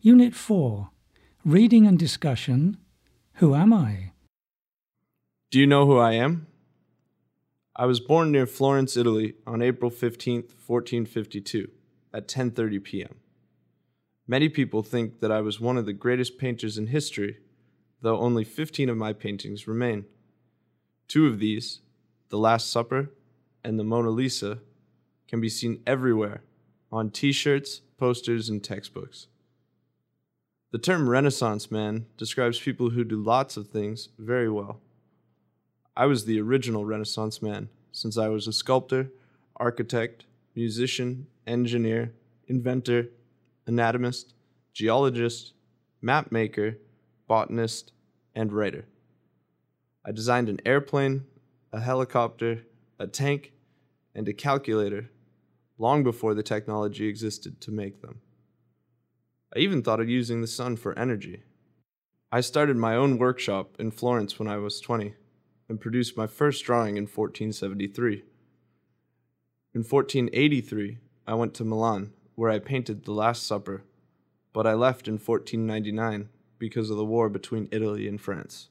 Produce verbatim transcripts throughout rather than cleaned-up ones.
Unit four, Reading and Discussion. Who am I? Do you know who I am? I was born near Florence, Italy on April fifteenth, fourteen fifty-two, at ten thirty p.m. Many people think that I was one of the greatest painters in history, though only fifteen of my paintings remain. Two of these, The Last Supper and the Mona Lisa, can be seen everywhere, on t-shirts, posters, and textbooks. The term Renaissance man describes people who do lots of things very well. I was the original Renaissance man, since I was a sculptor, architect, musician, engineer, inventor, anatomist, geologist, map maker, botanist, and writer. I designed an airplane, a helicopter, a tank, and a calculator long before the technology existed to make them. I even thought of using the sun for energy. I started my own workshop in Florence when I was twenty and produced my first drawing in fourteen seventy-three. In fourteen eighty-three, I went to Milan, where I painted The Last Supper, but I left in fourteen ninety-nine because of the war between Italy and France.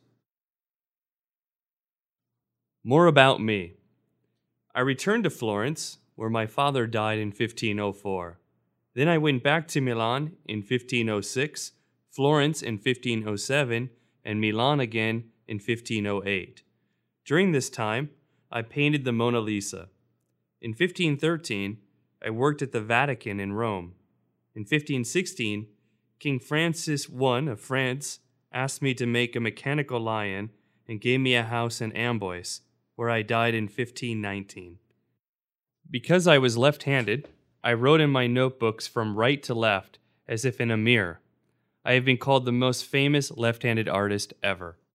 More about me. I returned to Florence, where my father died in fifteen oh four. Then I went back to Milan in fifteen oh six, Florence in fifteen oh seven, and Milan again in fifteen oh eight. During this time, I painted the Mona Lisa. In fifteen thirteen, I worked at the Vatican in Rome. In fifteen sixteen, King Francis the First of France asked me to make a mechanical lion and gave me a house in Amboise, where I died in fifteen nineteen. Because I was left-handed, I wrote in my notebooks from right to left, as if in a mirror. I have been called the most famous left-handed artist ever.